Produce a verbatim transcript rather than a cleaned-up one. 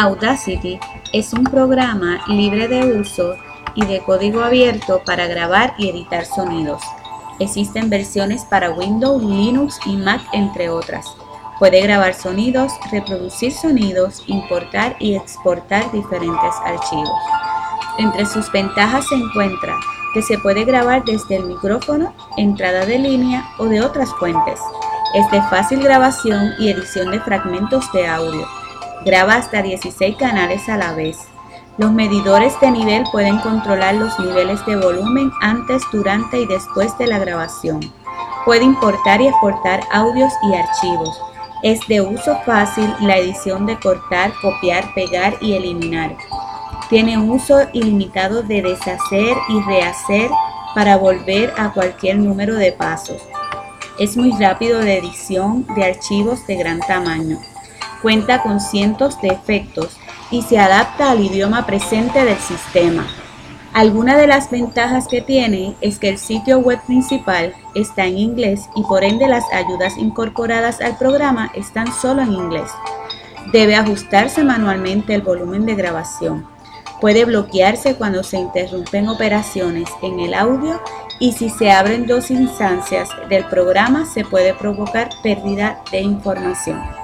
Audacity es un programa libre de uso y de código abierto para grabar y editar sonidos. Existen versiones para Windows, Linux y Mac, entre otras. Puede grabar sonidos, reproducir sonidos, importar y exportar diferentes archivos. Entre sus ventajas se encuentra que se puede grabar desde el micrófono, entrada de línea o de otras fuentes. Es de fácil grabación y edición de fragmentos de audio. Graba hasta dieciséis canales a la vez. Los medidores de nivel pueden controlar los niveles de volumen antes, durante y después de la grabación. Puede importar y exportar audios y archivos. Es de uso fácil la edición de cortar, copiar, pegar y eliminar. Tiene uso ilimitado de deshacer y rehacer para volver a cualquier número de pasos. Es muy rápido de edición de archivos de gran tamaño. Cuenta con cientos de efectos y se adapta al idioma presente del sistema. Alguna de las ventajas que tiene es que el sitio web principal está en inglés y por ende las ayudas incorporadas al programa están solo en inglés. Debe ajustarse manualmente el volumen de grabación. Puede bloquearse cuando se interrumpen operaciones en el audio y si se abren dos instancias del programa se puede provocar pérdida de información.